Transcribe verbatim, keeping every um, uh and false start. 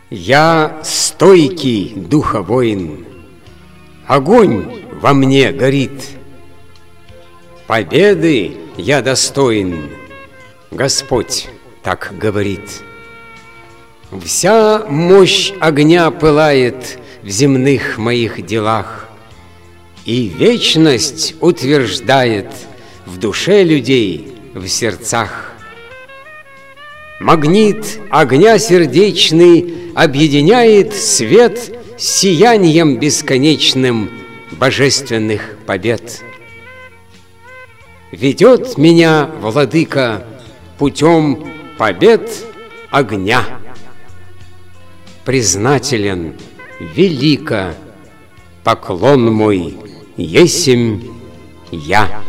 Я стойкий духа воин, огонь во мне горит. Победы я достоин, Господь так говорит. Вся мощь огня пылает в земных моих делах, и вечность утверждает в душе людей, в сердцах. Магнит огня сердечный объединяет свет с сиянием бесконечным божественных побед. Ведет меня, Владыка, путем побед огня. Признателен, велико, поклон мой есмь я.